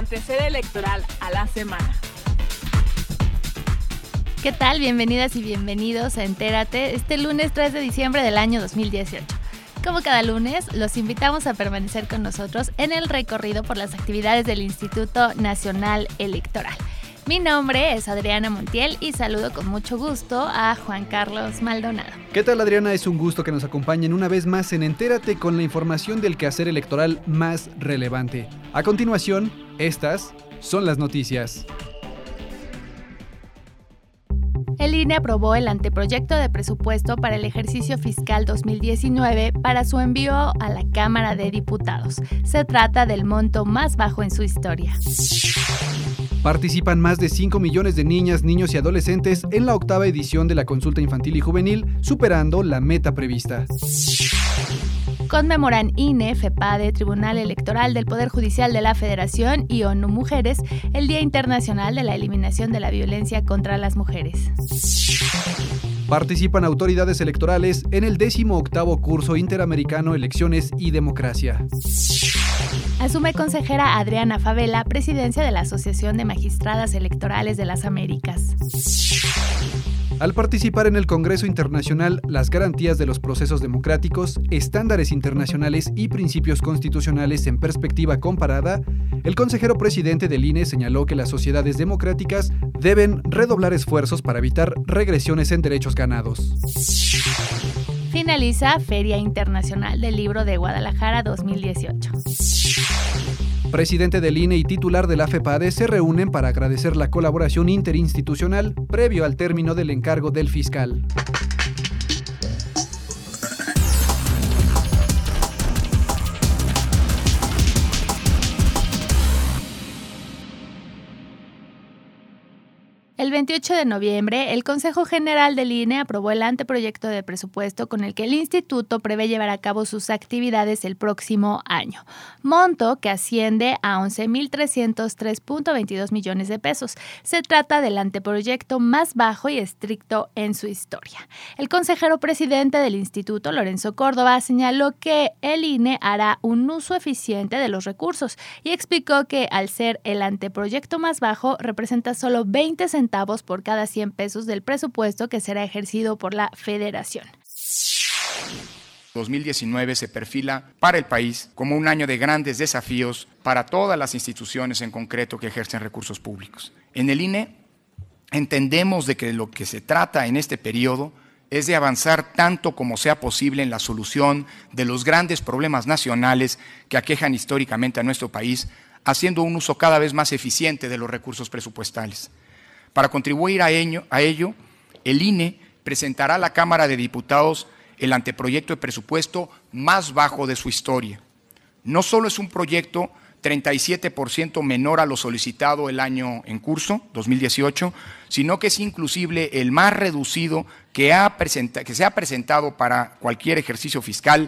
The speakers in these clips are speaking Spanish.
acontecer electoral a la semana. ¿Qué tal? Bienvenidas y bienvenidos a Entérate este lunes 3 de diciembre del año 2018. Como cada lunes, los invitamos a permanecer con nosotros en el recorrido por las actividades del Instituto Nacional Electoral. Mi nombre es Adriana Montiel y saludo con mucho gusto a Juan Carlos Maldonado. ¿Qué tal, Adriana? Es un gusto que nos acompañen una vez más en Entérate con la información del quehacer electoral más relevante. A continuación, estas son las noticias. El INE aprobó el anteproyecto de presupuesto para el ejercicio fiscal 2019 para su envío a la Cámara de Diputados. Se trata del monto más bajo en su historia. Participan más de 5 millones de niñas, niños y adolescentes en la octava edición de la Consulta Infantil y Juvenil, superando la meta prevista. Conmemoran INE, FEPADE, Tribunal Electoral del Poder Judicial de la Federación y ONU Mujeres el Día Internacional de la Eliminación de la Violencia contra las Mujeres. Participan autoridades electorales en el 18º Curso Interamericano Elecciones y Democracia. Asume consejera Adriana Favela, presidencia de la Asociación de Magistradas Electorales de las Américas. Al participar en el Congreso Internacional, las garantías de los procesos democráticos, estándares internacionales y principios constitucionales en perspectiva comparada, el consejero presidente del INE señaló que las sociedades democráticas deben redoblar esfuerzos para evitar regresiones en derechos ganados. Finaliza Feria Internacional del Libro de Guadalajara 2018. Presidente del INE y titular de la FEPADE se reúnen para agradecer la colaboración interinstitucional previo al término del encargo del fiscal. El 28 de noviembre, el Consejo General del INE aprobó el anteproyecto de presupuesto con el que el instituto prevé llevar a cabo sus actividades el próximo año, monto que asciende a 11.303.22 millones de pesos. Se trata del anteproyecto más bajo y estricto en su historia. El consejero presidente del instituto, Lorenzo Córdoba, señaló que el INE hará un uso eficiente de los recursos y explicó que al ser el anteproyecto más bajo, representa solo 20 centavos por cada 100 pesos del presupuesto que será ejercido por la Federación. 2019 se perfila para el país como un año de grandes desafíos para todas las instituciones en concreto que ejercen recursos públicos. En el INE entendemos de que lo que se trata en este periodo es de avanzar tanto como sea posible en la solución de los grandes problemas nacionales que aquejan históricamente a nuestro país, haciendo un uso cada vez más eficiente de los recursos presupuestales. Para contribuir a ello, el INE presentará a la Cámara de Diputados el anteproyecto de presupuesto más bajo de su historia. No solo es un proyecto 37% menor a lo solicitado el año en curso, 2018, sino que es inclusive el más reducido que se ha presentado para cualquier ejercicio fiscal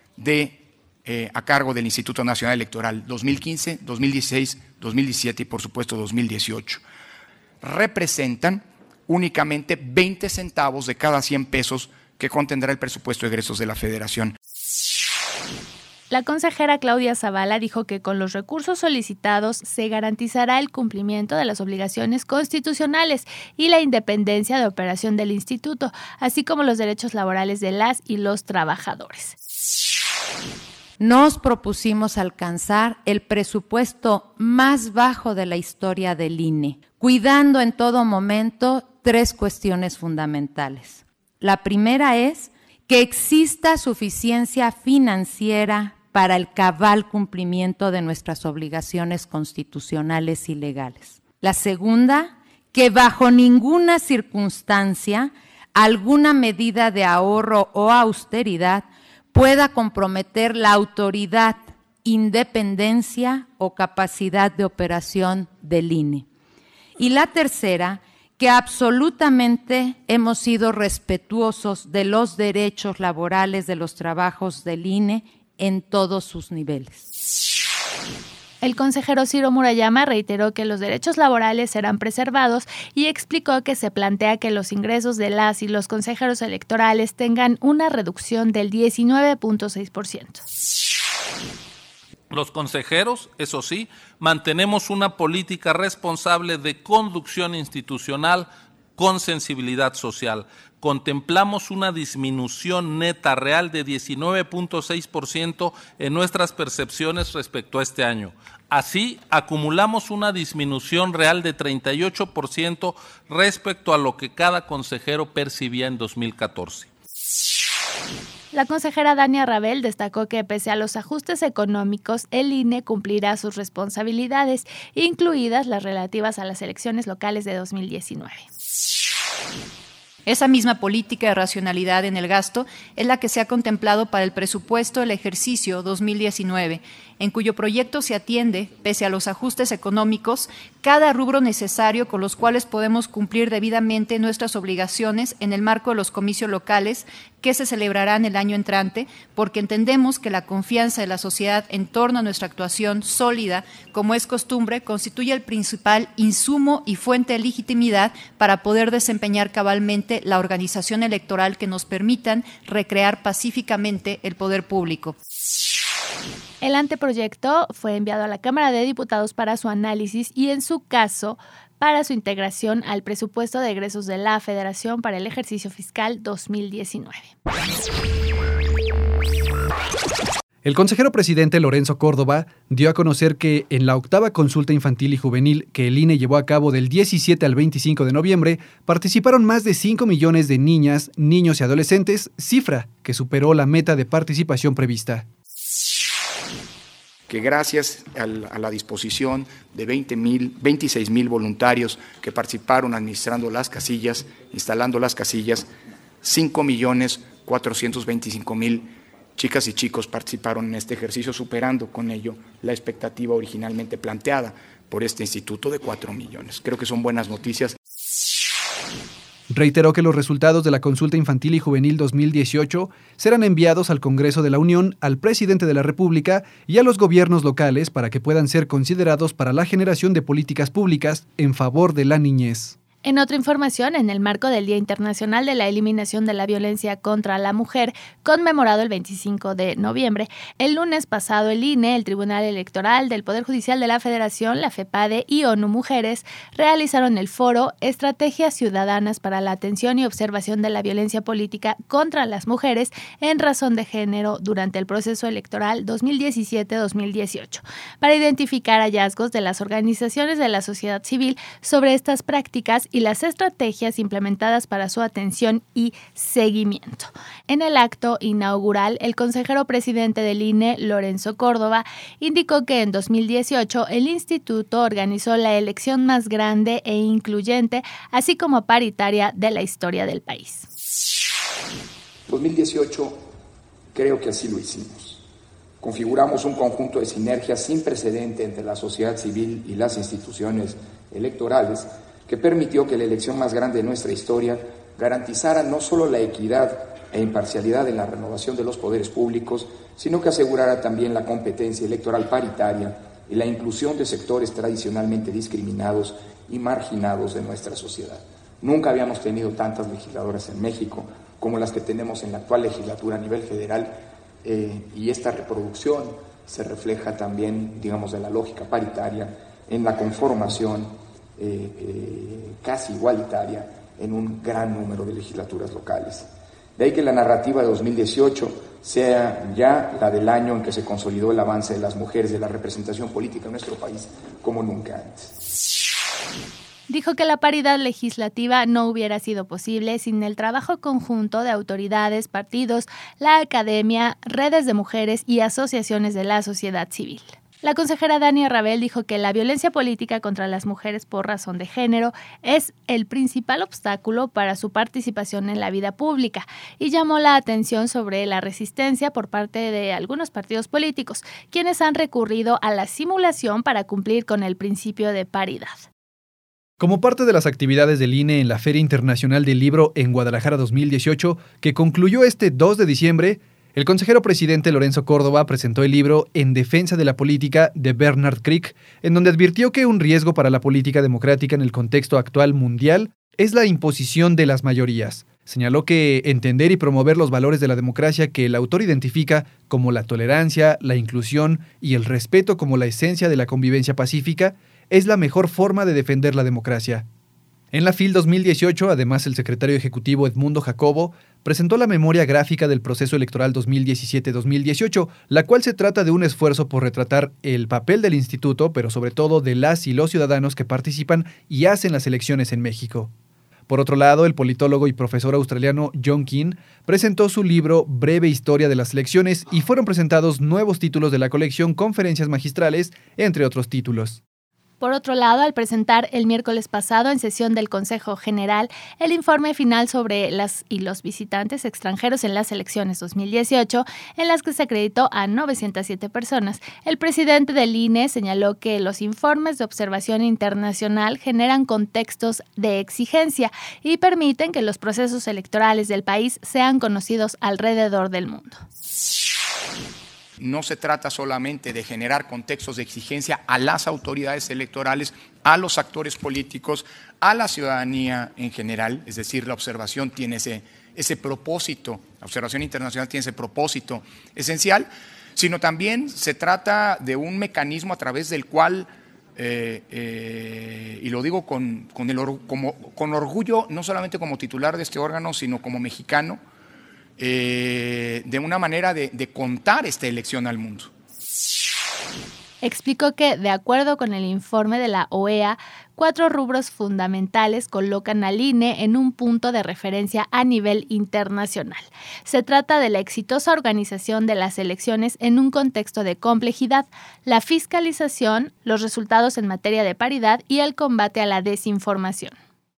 a cargo del Instituto Nacional Electoral, 2015, 2016, 2017 y por supuesto 2018. Representan únicamente 20 centavos de cada 100 pesos que contendrá el presupuesto de egresos de la Federación. La consejera Claudia Zavala dijo que con los recursos solicitados se garantizará el cumplimiento de las obligaciones constitucionales y la independencia de operación del instituto, así como los derechos laborales de las y los trabajadores. Nos propusimos alcanzar el presupuesto más bajo de la historia del INE, cuidando en todo momento 3 cuestiones fundamentales. La primera es que exista suficiencia financiera para el cabal cumplimiento de nuestras obligaciones constitucionales y legales. La segunda, que bajo ninguna circunstancia alguna medida de ahorro o austeridad pueda comprometer la autoridad, independencia o capacidad de operación del INE. Y la tercera, que absolutamente hemos sido respetuosos de los derechos laborales de los trabajos del INE en todos sus niveles. El consejero Ciro Murayama reiteró que los derechos laborales serán preservados y explicó que se plantea que los ingresos de las y los consejeros electorales tengan una reducción del 19.6%. Los consejeros, eso sí, mantenemos una política responsable de conducción institucional con sensibilidad social. Contemplamos una disminución neta real de 19.6% en nuestras percepciones respecto a este año. Así, acumulamos una disminución real de 38% respecto a lo que cada consejero percibía en 2014. La consejera Dania Rabel destacó que pese a los ajustes económicos, el INE cumplirá sus responsabilidades, incluidas las relativas a las elecciones locales de 2019. Esa misma política de racionalidad en el gasto es la que se ha contemplado para el presupuesto del ejercicio 2019, en cuyo proyecto se atiende, pese a los ajustes económicos, cada rubro necesario con los cuales podemos cumplir debidamente nuestras obligaciones en el marco de los comicios locales que se celebrarán el año entrante, porque entendemos que la confianza de la sociedad en torno a nuestra actuación sólida, como es costumbre, constituye el principal insumo y fuente de legitimidad para poder desempeñar cabalmente la organización electoral que nos permitan recrear pacíficamente el poder público. El anteproyecto fue enviado a la Cámara de Diputados para su análisis y, en su caso, para su integración al presupuesto de egresos de la Federación para el ejercicio fiscal 2019. El consejero presidente Lorenzo Córdoba dio a conocer que en la 8ª consulta infantil y juvenil que el INE llevó a cabo del 17 al 25 de noviembre, participaron más de 5 millones de niñas, niños y adolescentes, cifra que superó la meta de participación prevista. Que gracias a la disposición de 26,000 voluntarios que participaron administrando las casillas, instalando las casillas, 5,425,000 chicas y chicos participaron en este ejercicio, superando con ello la expectativa originalmente planteada por este instituto de 4 millones. Creo que son buenas noticias. Reiteró que los resultados de la consulta infantil y juvenil 2018 serán enviados al Congreso de la Unión, al presidente de la República y a los gobiernos locales para que puedan ser considerados para la generación de políticas públicas en favor de la niñez. En otra información, en el marco del Día Internacional de la Eliminación de la Violencia contra la Mujer, conmemorado el 25 de noviembre, el lunes pasado el INE, el Tribunal Electoral del Poder Judicial de la Federación, la FEPADE y ONU Mujeres realizaron el foro Estrategias Ciudadanas para la Atención y Observación de la Violencia Política contra las Mujeres en razón de género durante el proceso electoral 2017-2018, para identificar hallazgos de las organizaciones de la sociedad civil sobre estas prácticas y las estrategias implementadas para su atención y seguimiento. En el acto inaugural, el consejero presidente del INE, Lorenzo Córdoba, indicó que en 2018 el instituto organizó la elección más grande e incluyente, así como paritaria, de la historia del país. 2018 creo que así lo hicimos. Configuramos un conjunto de sinergias sin precedente entre la sociedad civil y las instituciones electorales que permitió que la elección más grande de nuestra historia garantizara no solo la equidad e imparcialidad en la renovación de los poderes públicos, sino que asegurara también la competencia electoral paritaria y la inclusión de sectores tradicionalmente discriminados y marginados de nuestra sociedad. Nunca habíamos tenido tantas legisladoras en México como las que tenemos en la actual legislatura a nivel federal, y esta reproducción se refleja también, digamos, de la lógica paritaria en la conformación casi igualitaria en un gran número de legislaturas locales. De ahí que la narrativa de 2018 sea ya la del año en que se consolidó el avance de las mujeres, de la representación política en nuestro país, como nunca antes. Dijo que la paridad legislativa no hubiera sido posible sin el trabajo conjunto de autoridades, partidos, la academia, redes de mujeres y asociaciones de la sociedad civil. La consejera Dania Rabel dijo que la violencia política contra las mujeres por razón de género es el principal obstáculo para su participación en la vida pública y llamó la atención sobre la resistencia por parte de algunos partidos políticos, quienes han recurrido a la simulación para cumplir con el principio de paridad. Como parte de las actividades del INE en la Feria Internacional del Libro en Guadalajara 2018, que concluyó este 2 de diciembre, el consejero presidente Lorenzo Córdoba presentó el libro En defensa de la política de Bernard Crick, en donde advirtió que un riesgo para la política democrática en el contexto actual mundial es la imposición de las mayorías. Señaló que entender y promover los valores de la democracia que el autor identifica como la tolerancia, la inclusión y el respeto como la esencia de la convivencia pacífica es la mejor forma de defender la democracia. En la FIL 2018, además, el secretario ejecutivo Edmundo Jacobo presentó la memoria gráfica del proceso electoral 2017-2018, la cual se trata de un esfuerzo por retratar el papel del instituto, pero sobre todo de las y los ciudadanos que participan y hacen las elecciones en México. Por otro lado, el politólogo y profesor australiano John Keane presentó su libro Breve Historia de las Elecciones y fueron presentados nuevos títulos de la colección Conferencias Magistrales, entre otros títulos. Por otro lado, al presentar el miércoles pasado en sesión del Consejo General el informe final sobre las y los visitantes extranjeros en las elecciones 2018, en las que se acreditó a 907 personas, el presidente del INE señaló que los informes de observación internacional generan contextos de exigencia y permiten que los procesos electorales del país sean conocidos alrededor del mundo. No se trata solamente de generar contextos de exigencia a las autoridades electorales, a los actores políticos, a la ciudadanía en general, es decir, la observación tiene ese propósito, la observación internacional tiene ese propósito esencial, sino también se trata de un mecanismo a través del cual, y lo digo con orgullo, no solamente como titular de este órgano, sino como mexicano, de una manera de contar esta elección al mundo. Explicó que, de acuerdo con el informe de la OEA, 4 rubros fundamentales colocan al INE en un punto de referencia a nivel internacional. Se trata de la exitosa organización de las elecciones en un contexto de complejidad, la fiscalización, los resultados en materia de paridad y el combate a la desinformación.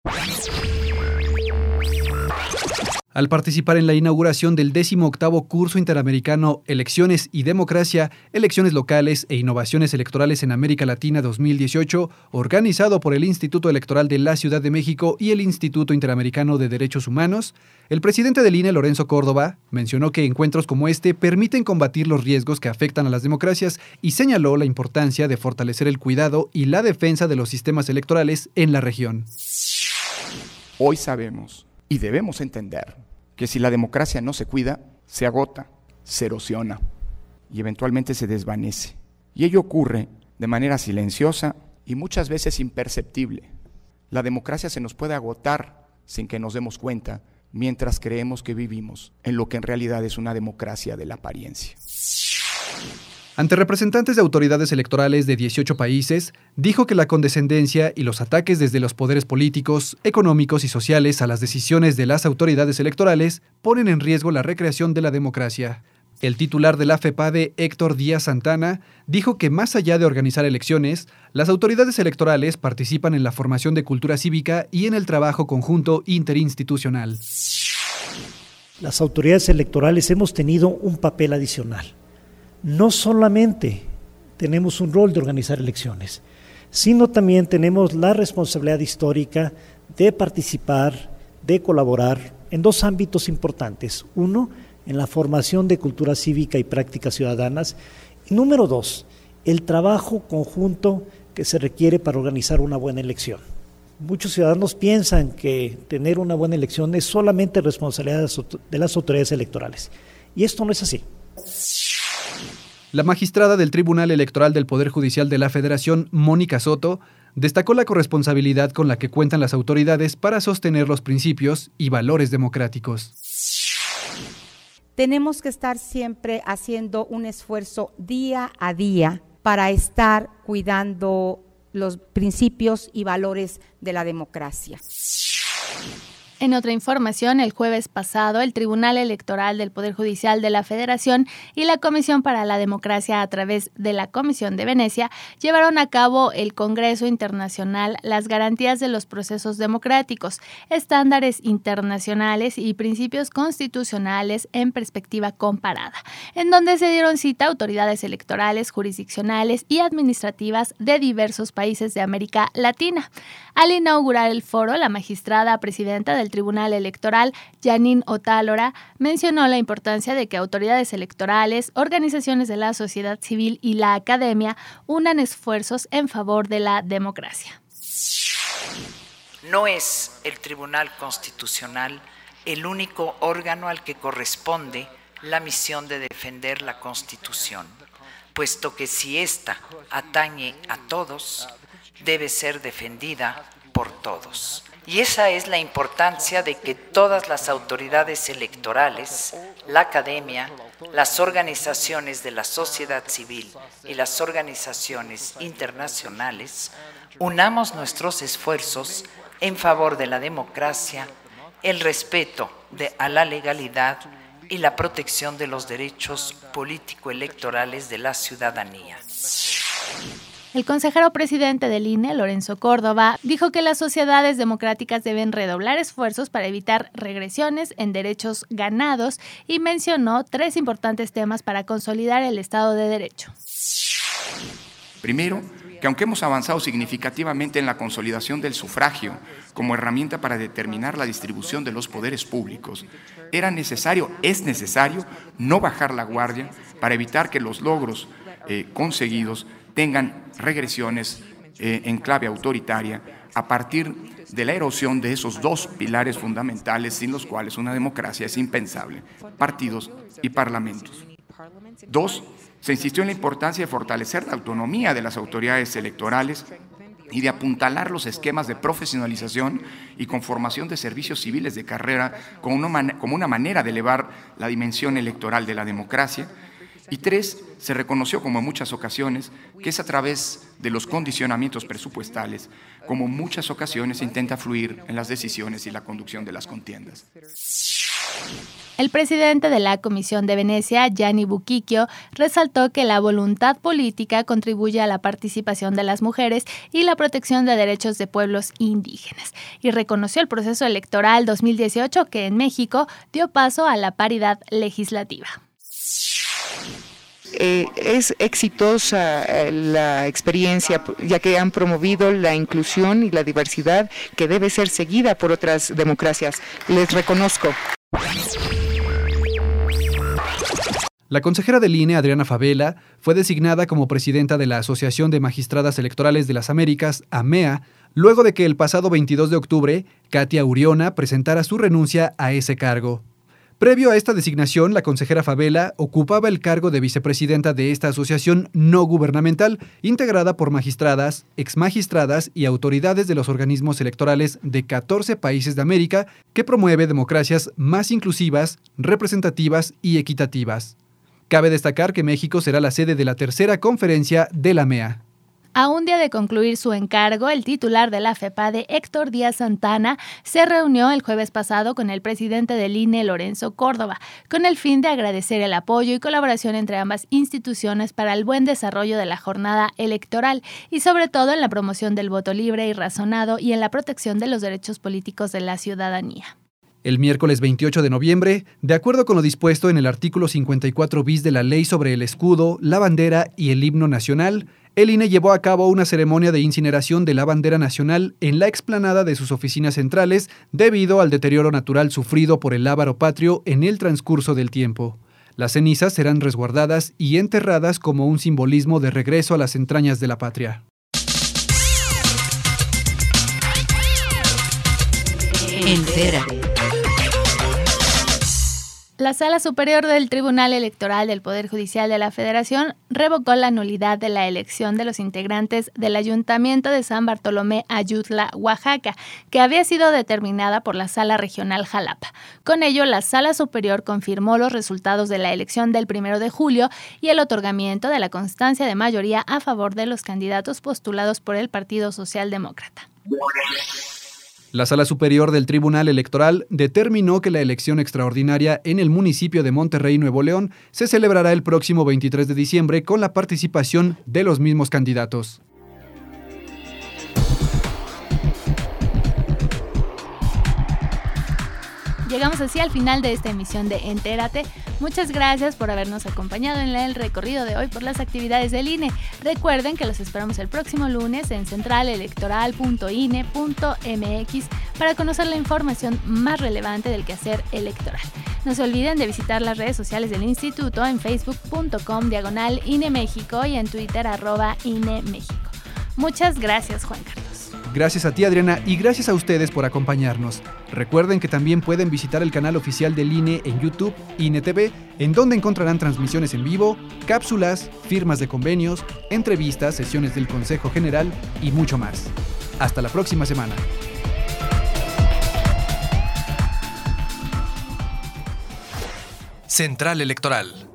Al participar en la inauguración del 18º Curso Interamericano Elecciones y Democracia, Elecciones Locales e Innovaciones Electorales en América Latina 2018, organizado por el Instituto Electoral de la Ciudad de México y el Instituto Interamericano de Derechos Humanos, el presidente del INE, Lorenzo Córdoba, mencionó que encuentros como este permiten combatir los riesgos que afectan a las democracias y señaló la importancia de fortalecer el cuidado y la defensa de los sistemas electorales en la región. Hoy sabemos y debemos entender que si la democracia no se cuida, se agota, se erosiona y eventualmente se desvanece. Y ello ocurre de manera silenciosa y muchas veces imperceptible. La democracia se nos puede agotar sin que nos demos cuenta, mientras creemos que vivimos en lo que en realidad es una democracia de la apariencia. Ante representantes de autoridades electorales de 18 países, dijo que la condescendencia y los ataques desde los poderes políticos, económicos y sociales a las decisiones de las autoridades electorales ponen en riesgo la recreación de la democracia. El titular de la FEPADE, Héctor Díaz Santana, dijo que más allá de organizar elecciones, las autoridades electorales participan en la formación de cultura cívica y en el trabajo conjunto interinstitucional. Las autoridades electorales hemos tenido un papel adicional. No solamente tenemos un rol de organizar elecciones, sino también tenemos la responsabilidad histórica de participar, de colaborar en 2 ámbitos importantes. 1, en la formación de cultura cívica y prácticas ciudadanas. Y número 2, el trabajo conjunto que se requiere para organizar una buena elección. Muchos ciudadanos piensan que tener una buena elección es solamente responsabilidad de las autoridades electorales. Y esto no es así. La magistrada del Tribunal Electoral del Poder Judicial de la Federación, Mónica Soto, destacó la corresponsabilidad con la que cuentan las autoridades para sostener los principios y valores democráticos. Tenemos que estar siempre haciendo un esfuerzo día a día para estar cuidando los principios y valores de la democracia. En otra información, el jueves pasado, el Tribunal Electoral del Poder Judicial de la Federación y la Comisión para la Democracia a través de la Comisión de Venecia llevaron a cabo el Congreso Internacional Las Garantías de los Procesos Democráticos, Estándares Internacionales y Principios Constitucionales en Perspectiva Comparada, en donde se dieron cita autoridades electorales, jurisdiccionales y administrativas de diversos países de América Latina. Al inaugurar el foro, la magistrada presidenta del Tribunal Electoral, Janine Otálora, mencionó la importancia de que autoridades electorales, organizaciones de la sociedad civil y la academia unan esfuerzos en favor de la democracia. No es el Tribunal Constitucional el único órgano al que corresponde la misión de defender la Constitución, puesto que si ésta atañe a todos, debe ser defendida por todos. Y esa es la importancia de que todas las autoridades electorales, la academia, las organizaciones de la sociedad civil y las organizaciones internacionales unamos nuestros esfuerzos en favor de la democracia, el respeto a la legalidad y la protección de los derechos político-electorales de la ciudadanía. El consejero presidente del INE, Lorenzo Córdoba, dijo que las sociedades democráticas deben redoblar esfuerzos para evitar regresiones en derechos ganados y mencionó 3 importantes temas para consolidar el Estado de Derecho. Primero, que aunque hemos avanzado significativamente en la consolidación del sufragio como herramienta para determinar la distribución de los poderes públicos, es necesario no bajar la guardia para evitar que los logros conseguidos tengan regresiones en clave autoritaria a partir de la erosión de esos 2 pilares fundamentales sin los cuales una democracia es impensable: partidos y parlamentos. 2. Se insistió en la importancia de fortalecer la autonomía de las autoridades electorales y de apuntalar los esquemas de profesionalización y conformación de servicios civiles de carrera como una manera de elevar la dimensión electoral de la democracia. Y 3, se reconoció, como en muchas ocasiones, que es a través de los condicionamientos presupuestales como en muchas ocasiones se intenta fluir en las decisiones y la conducción de las contiendas. El presidente de la Comisión de Venecia, Gianni Buquicchio, resaltó que la voluntad política contribuye a la participación de las mujeres y la protección de derechos de pueblos indígenas, y reconoció el proceso electoral 2018 que en México dio paso a la paridad legislativa. Es exitosa la experiencia, ya que han promovido la inclusión y la diversidad que debe ser seguida por otras democracias. Les reconozco. La consejera del INE, Adriana Fabela, fue designada como presidenta de la Asociación de Magistradas Electorales de las Américas, AMEA, luego de que el pasado 22 de octubre, Katia Uriona presentara su renuncia a ese cargo. Previo a esta designación, la consejera Fabela ocupaba el cargo de vicepresidenta de esta asociación no gubernamental, integrada por magistradas, exmagistradas y autoridades de los organismos electorales de 14 países de América, que promueve democracias más inclusivas, representativas y equitativas. Cabe destacar que México será la sede de la 3ª conferencia de la AMEA. A un día de concluir su encargo, el titular de la FEPADE, Héctor Díaz Santana, se reunió el jueves pasado con el presidente del INE, Lorenzo Córdoba, con el fin de agradecer el apoyo y colaboración entre ambas instituciones para el buen desarrollo de la jornada electoral y sobre todo en la promoción del voto libre y razonado y en la protección de los derechos políticos de la ciudadanía. El miércoles 28 de noviembre, de acuerdo con lo dispuesto en el artículo 54 bis de la Ley sobre el Escudo, la Bandera y el Himno Nacional, el INE llevó a cabo una ceremonia de incineración de la bandera nacional en la explanada de sus oficinas centrales debido al deterioro natural sufrido por el lábaro patrio en el transcurso del tiempo. Las cenizas serán resguardadas y enterradas como un simbolismo de regreso a las entrañas de la patria. Entérate. La Sala Superior del Tribunal Electoral del Poder Judicial de la Federación revocó la nulidad de la elección de los integrantes del Ayuntamiento de San Bartolomé Ayutla, Oaxaca, que había sido determinada por la Sala Regional Jalapa. Con ello, la Sala Superior confirmó los resultados de la elección del 1 de julio y el otorgamiento de la constancia de mayoría a favor de los candidatos postulados por el Partido Socialdemócrata. La Sala Superior del Tribunal Electoral determinó que la elección extraordinaria en el municipio de Monterrey, Nuevo León, se celebrará el próximo 23 de diciembre con la participación de los mismos candidatos. Llegamos así al final de esta emisión de Entérate. Muchas gracias por habernos acompañado en el recorrido de hoy por las actividades del INE. Recuerden que los esperamos el próximo lunes en centralelectoral.ine.mx para conocer la información más relevante del quehacer electoral. No se olviden de visitar las redes sociales del Instituto en facebook.com/INE México y en Twitter @INE México. Muchas gracias, Juan Carlos. Gracias a ti, Adriana, y gracias a ustedes por acompañarnos. Recuerden que también pueden visitar el canal oficial del INE en YouTube, INE TV, en donde encontrarán transmisiones en vivo, cápsulas, firmas de convenios, entrevistas, sesiones del Consejo General y mucho más. Hasta la próxima semana. Central Electoral.